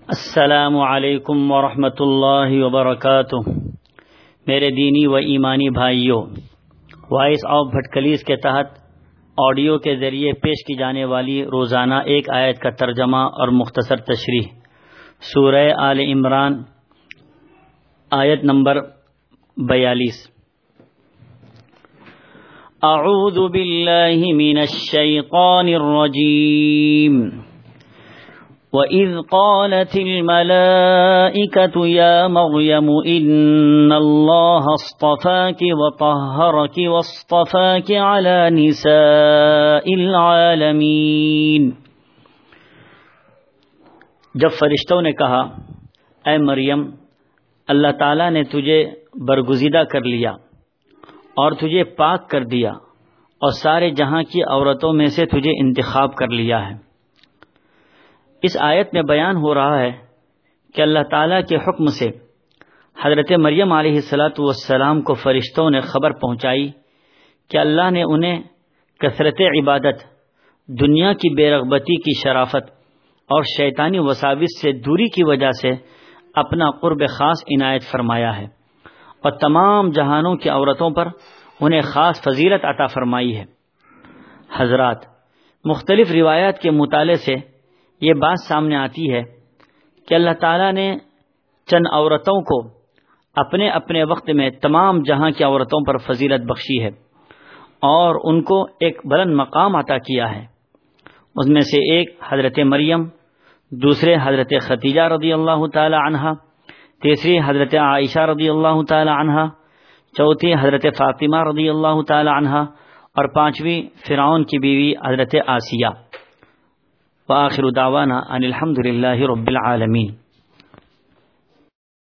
السلام علیکم ورحمۃ اللہ وبرکاتہ۔ میرے دینی و ایمانی بھائیوں، وائس آف بھٹکلیز کے تحت آڈیو کے ذریعے پیش کی جانے والی روزانہ ایک آیت کا ترجمہ اور مختصر تشریح سورہ آل عمران آیت نمبر 42۔ اعوذ باللہ من الشیطان الرجیم۔ وَإِذْ قَالَتِ الْمَلَائِكَةُ يَا مَرْيَمُ إِنَّ اللَّهَ اصْطَفَاكِ وَطَهَّرَكِ وَاصْطَفَاكِ عَلَى نِسَاءِ الْعَالَمِينَ۔ جب فرشتوں نے کہا، اے مریم، اللہ تعالیٰ نے تجھے برگزیدہ کر لیا اور تجھے پاک کر دیا اور سارے جہاں کی عورتوں میں سے تجھے انتخاب کر لیا ہے۔ اس آیت میں بیان ہو رہا ہے کہ اللہ تعالیٰ کے حکم سے حضرت مریم علیہ السلام کو فرشتوں نے خبر پہنچائی کہ اللہ نے انہیں کثرت عبادت، دنیا کی بے رغبتی کی شرافت اور شیطانی وساوس سے دوری کی وجہ سے اپنا قرب خاص عنایت فرمایا ہے اور تمام جہانوں کی عورتوں پر انہیں خاص فضیلت عطا فرمائی ہے۔ حضرات، مختلف روایات کے مطالعے سے یہ بات سامنے آتی ہے کہ اللہ تعالیٰ نے چند عورتوں کو اپنے اپنے وقت میں تمام جہاں کی عورتوں پر فضیلت بخشی ہے اور ان کو ایک بلند مقام عطا کیا ہے۔ اس میں سے ایک حضرت مریم، دوسرے حضرت خدیجہ رضی اللہ تعالی عنہا، تیسری حضرت عائشہ رضی اللہ تعالی عنہا، چوتھی حضرت فاطمہ رضی اللہ تعالی عنہا اور پانچویں فرعون کی بیوی حضرت آسیہ۔ وآخر دعوانا ان الحمد للہ رب العالمین۔